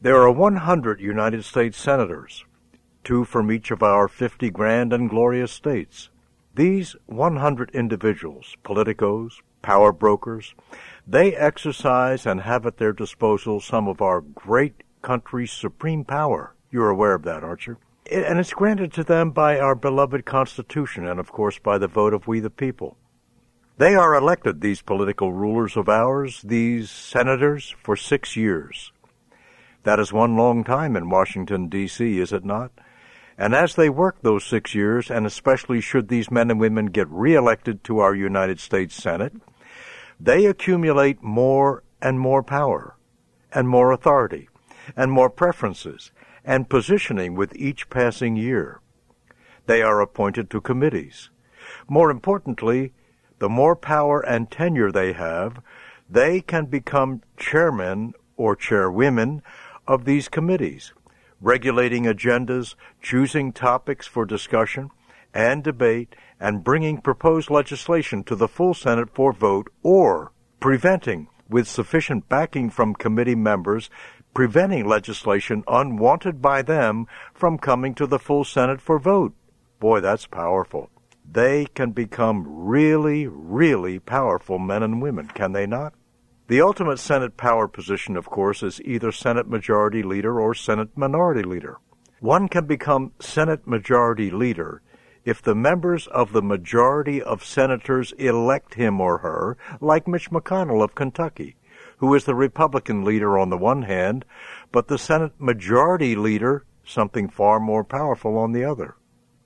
There are 100 United States senators, 2 from each of our 50 grand and glorious states. These 100 individuals, politicos, power brokers, they exercise and have at their disposal some of our great country's supreme power. You're aware of that, aren't you? And it's granted to them by our beloved Constitution and, of course, by the vote of we the people. They are elected, these political rulers of ours, these senators, for 6 years. That is one long time in Washington, D.C., is it not? And as they work those 6 years, and especially should these men and women get reelected to our United States Senate, they accumulate more and more power, and more authority, and more preferences, and positioning with each passing year. They are appointed to committees. More importantly, the more power and tenure they have, they can become chairmen or chairwomen of these committees, regulating agendas, choosing topics for discussion and debate, and bringing proposed legislation to the full Senate for vote, or preventing, with sufficient backing from committee members, preventing legislation unwanted by them from coming to the full Senate for vote. Boy, that's powerful. They can become really, really powerful men and women, can they not? The ultimate Senate power position, of course, is either Senate Majority Leader or Senate Minority Leader. One can become Senate Majority Leader if the members of the majority of senators elect him or her, like Mitch McConnell of Kentucky, who is the Republican leader on the one hand, but the Senate Majority Leader, something far more powerful, on the other.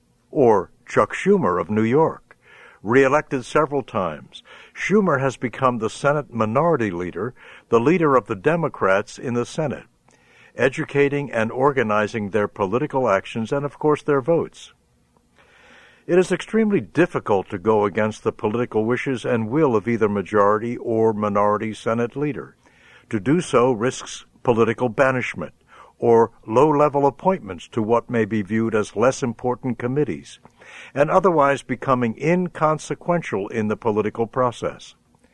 Or Chuck Schumer of New York, re-elected several times. Schumer has become the Senate Minority Leader, the leader of the Democrats in the Senate, educating and organizing their political actions and, of course, their votes. It is extremely difficult to go against the political wishes and will of either majority or minority Senate leader. To do so risks political banishment or low-level appointments to what may be viewed as less important committees, and otherwise becoming inconsequential in the political process.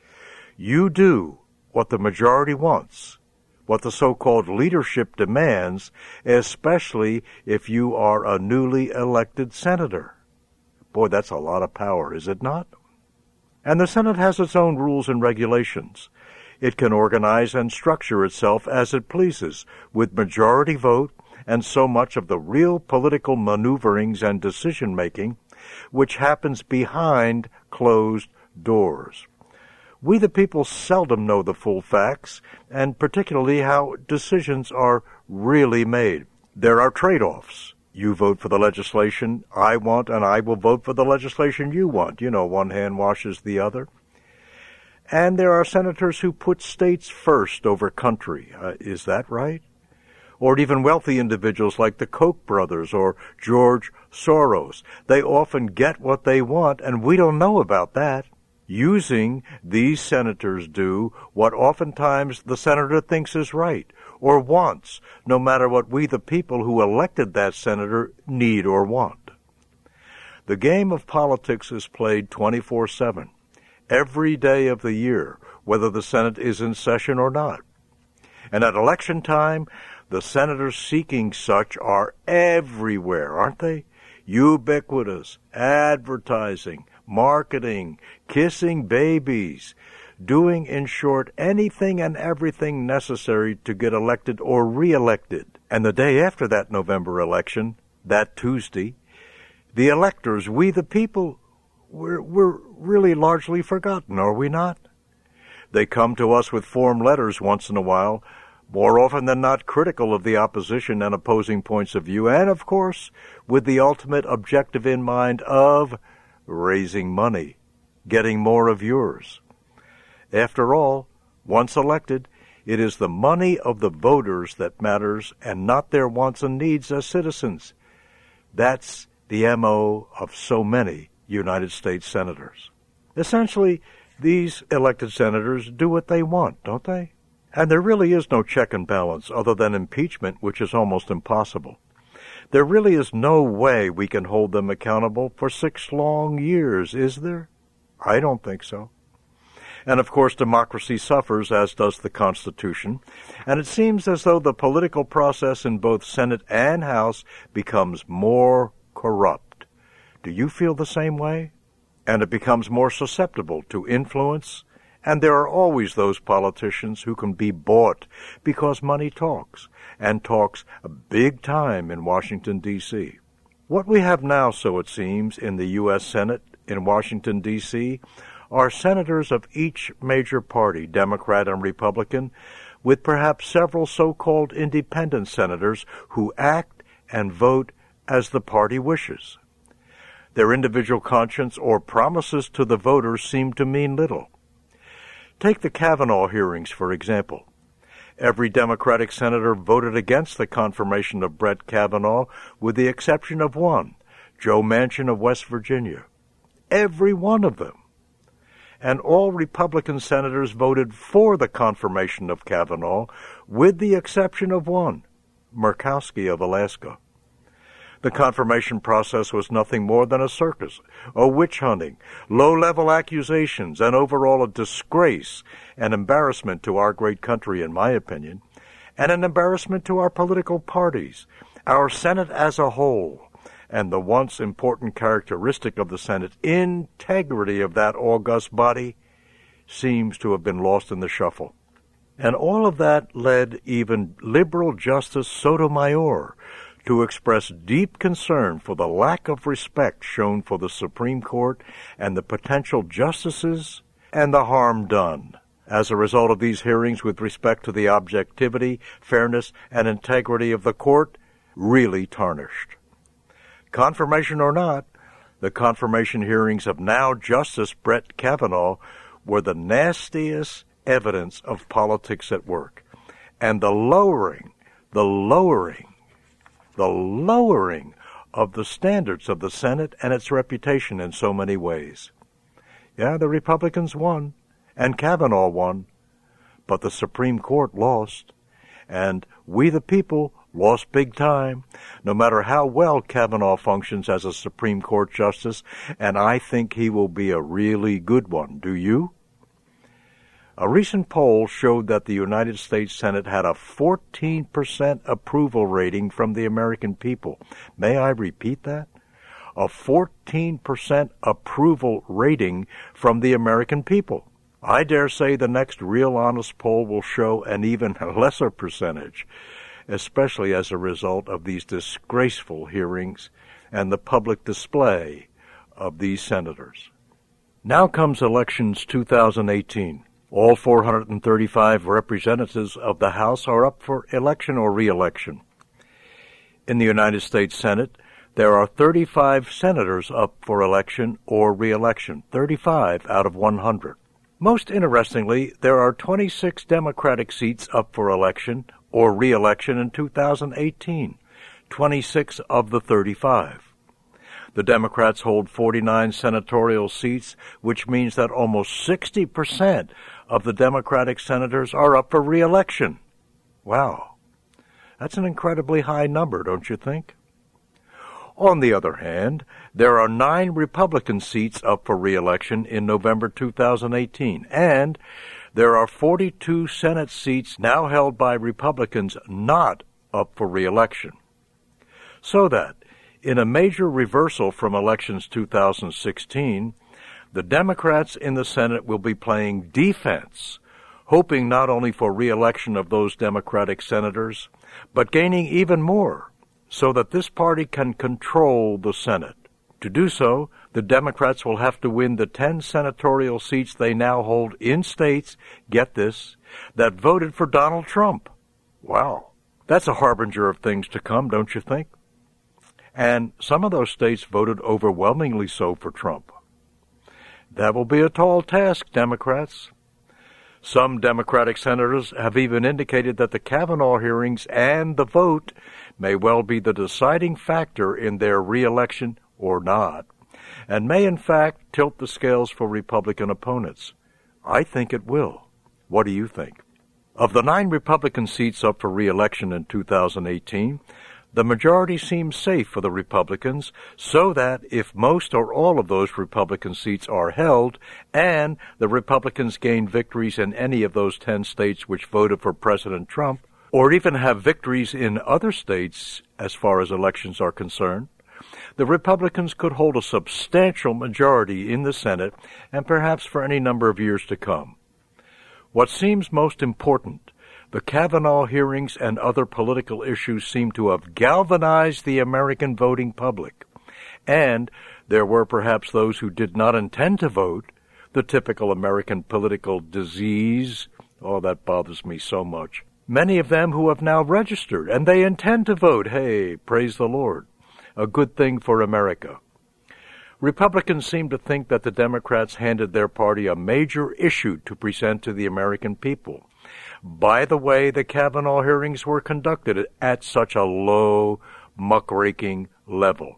You do what the majority wants, what the so-called leadership demands, especially if you are a newly elected senator. Boy, that's a lot of power, is it not? And the Senate has its own rules and regulations. It can organize and structure itself as it pleases, with majority vote and so much of the real political maneuverings and decision-making which happens behind closed doors. We the people seldom know the full facts, and particularly how decisions are really made. There are trade-offs. You vote for the legislation I want, and I will vote for the legislation you want. You know, one hand washes the other. And there are senators who put states first over country. Is that right? Or even wealthy individuals like the Koch brothers or George Soros. They often get what they want, and we don't know about that. Using these senators do what oftentimes the senator thinks is right or wants, no matter what we the people who elected that senator need or want. The game of politics is played 24/7, every day of the year, whether the Senate is in session or not. And at election time, the senators seeking such are everywhere, aren't they? Ubiquitous, advertising, marketing, kissing babies, doing, in short, anything and everything necessary to get elected or re-elected. And the day after that November election, that Tuesday, the electors, we the people, we're really largely forgotten, are we not? They come to us with form letters once in a while, more often than not critical of the opposition and opposing points of view, and, of course, with the ultimate objective in mind of raising money, getting more of yours. After all, once elected, it is the money of the voters that matters and not their wants and needs as citizens. That's the M.O. of so many United States senators. Essentially, these elected senators do what they want, don't they? And there really is no check and balance other than impeachment, which is almost impossible. There really is no way we can hold them accountable for 6 long years, is there? I don't think so. And of course, democracy suffers, as does the Constitution, and it seems as though the political process in both Senate and House becomes more corrupt. Do you feel the same way? And it becomes more susceptible to influence, and there are always those politicians who can be bought because money talks, and talks big time in Washington, D.C. What we have now, so it seems, in the U.S. Senate in Washington, D.C., are senators of each major party, Democrat and Republican, with perhaps several so-called independent senators who act and vote as the party wishes. Their individual conscience or promises to the voters seem to mean little. Take the Kavanaugh hearings, for example. Every Democratic senator voted against the confirmation of Brett Kavanaugh, with the exception of one, Joe Manchin of West Virginia. Every one of them. And all Republican senators voted for the confirmation of Kavanaugh, with the exception of one, Murkowski of Alaska. The confirmation process was nothing more than a circus, a witch hunting, low-level accusations, and overall a disgrace, an embarrassment to our great country, in my opinion, and an embarrassment to our political parties, our Senate as a whole, and the once important characteristic of the Senate, integrity of that august body, seems to have been lost in the shuffle. And all of that led even liberal Justice Sotomayor to express deep concern for the lack of respect shown for the Supreme Court and the potential justices and the harm done as a result of these hearings with respect to the objectivity, fairness, and integrity of the court really tarnished. Confirmation or not, the confirmation hearings of now Justice Brett Kavanaugh were the nastiest evidence of politics at work, and the lowering of the standards of the Senate and its reputation in so many ways. Yeah, the Republicans won, and Kavanaugh won, but the Supreme Court lost, and we the people lost big time, no matter how well Kavanaugh functions as a Supreme Court justice, and I think he will be a really good one. Do you? A recent poll showed that the United States Senate had a 14% approval rating from the American people. May I repeat that? A 14% approval rating from the American people. I dare say the next real honest poll will show an even lesser percentage, especially as a result of these disgraceful hearings and the public display of these senators. Now comes elections 2018. All 435 representatives of the House are up for election or re-election. In the United States Senate, there are 35 senators up for election or re-election, 35 out of 100. Most interestingly, there are 26 Democratic seats up for election or re-election in 2018, 26 of the 35. The Democrats hold 49 senatorial seats, which means that almost 60% of the Democratic senators are up for re-election. Wow. That's an incredibly high number, don't you think? On the other hand, there are 9 Republican seats up for re-election in November 2018, and there are 42 Senate seats now held by Republicans not up for re-election. So that, in a major reversal from elections 2016, the Democrats in the Senate will be playing defense, hoping not only for re-election of those Democratic senators, but gaining even more, so that this party can control the Senate. To do so, the Democrats will have to win the 10 senatorial seats they now hold in states, get this, that voted for Donald Trump. Wow. That's a harbinger of things to come, don't you think? And some of those states voted overwhelmingly so for Trump. That will be a tall task, Democrats. Some Democratic senators have even indicated that the Kavanaugh hearings and the vote may well be the deciding factor in their re-election or not, and may in fact tilt the scales for Republican opponents. I think it will. What do you think? Of the 9 Republican seats up for re-election in 2018, The majority seems safe for the Republicans, so that if most or all of those Republican seats are held, and the Republicans gain victories in any of those 10 states which voted for President Trump, or even have victories in other states as far as elections are concerned, the Republicans could hold a substantial majority in the Senate and perhaps for any number of years to come. What seems most important, the Kavanaugh hearings and other political issues seem to have galvanized the American voting public, and there were perhaps those who did not intend to vote, the typical American political disease. Oh, that bothers me so much. Many of them who have now registered, and they intend to vote. Hey, praise the Lord. A good thing for America. Republicans seem to think that the Democrats handed their party a major issue to present to the American people. By the way, the Kavanaugh hearings were conducted at such a low, muckraking level.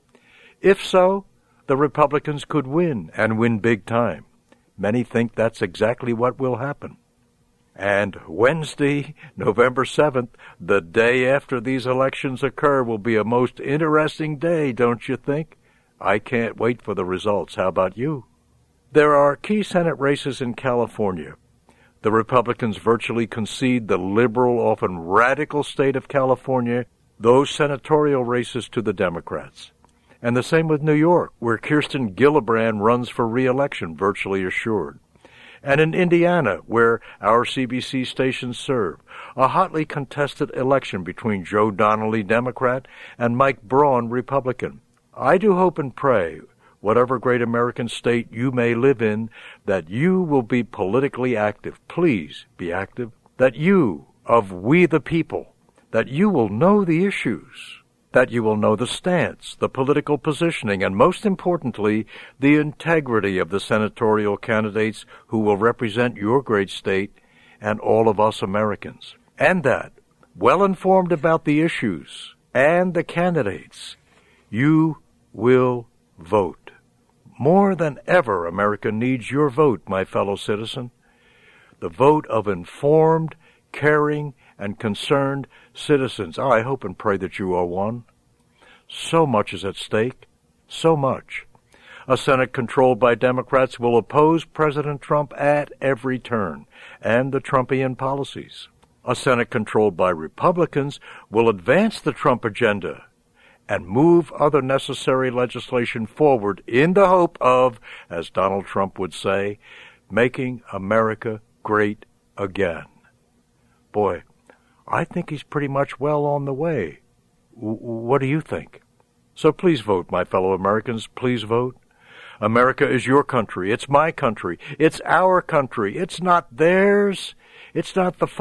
If so, the Republicans could win, and win big time. Many think that's exactly what will happen. And Wednesday, November 7th, the day after these elections occur, will be a most interesting day, don't you think? I can't wait for the results. How about you? There are key Senate races in California. The Republicans virtually concede the liberal, often radical state of California, those senatorial races to the Democrats. And the same with New York, where Kirsten Gillibrand runs for re-election, virtually assured. And in Indiana, where our CBC stations serve, a hotly contested election between Joe Donnelly, Democrat, and Mike Braun, Republican. I do hope and pray, whatever great American state you may live in, that you will be politically active. Please be active. That you, of we the people, that you will know the issues, that you will know the stance, the political positioning, and most importantly, the integrity of the senatorial candidates who will represent your great state and all of us Americans. And that, well informed about the issues and the candidates, you will vote. More than ever, America needs your vote, my fellow citizen. The vote of informed, caring, and concerned citizens. I hope and pray that you are one. So much is at stake. So much. A Senate controlled by Democrats will oppose President Trump at every turn, and the Trumpian policies. A Senate controlled by Republicans will advance the Trump agenda and move other necessary legislation forward in the hope of, as Donald Trump would say, making America great again. Boy, I think he's pretty much well on the way. What do you think? So please vote, my fellow Americans. Please vote. America is your country. It's my country. It's our country. It's not theirs. It's not the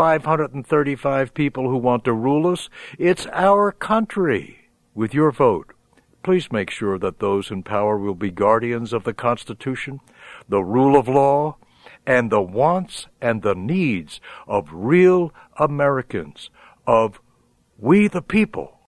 535 people who want to rule us. It's our country. With your vote, please make sure that those in power will be guardians of the Constitution, the rule of law, and the wants and the needs of real Americans, of we the people.